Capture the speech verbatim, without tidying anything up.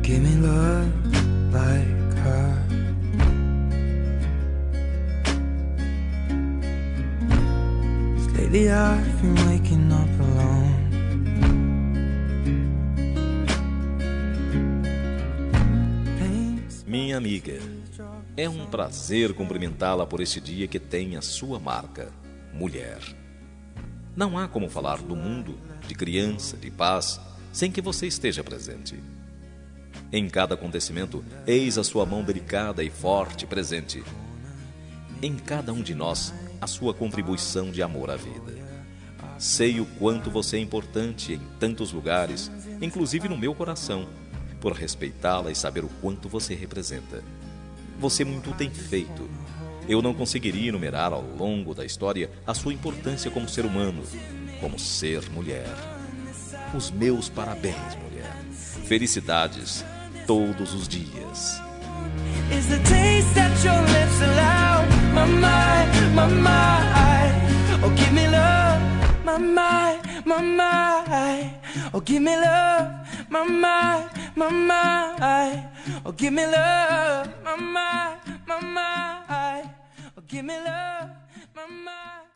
give me love like her. Lately I've been waking up alone. Minha amiga, é um prazer cumprimentá-la por este dia que tem a sua marca, mulher. Não há como falar do mundo, de criança, de paz, sem que você esteja presente. Em cada acontecimento, eis a sua mão delicada e forte presente. Em cada um de nós, a sua contribuição de amor à vida. Sei o quanto você é importante em tantos lugares, inclusive no meu coração, por respeitá-la e saber o quanto você representa. Você muito tem feito. Eu não conseguiria enumerar ao longo da história a sua importância como ser humano, como ser mulher. Os meus parabéns, mulher. Felicidades todos os dias. Is the taste that your lips allow, my mind, my mind. Oh, give me love, my mind, my mind. Oh, give me love, my mind, my mind. Oh, give me love, my mind, my mind. Oh, give me love, my mind.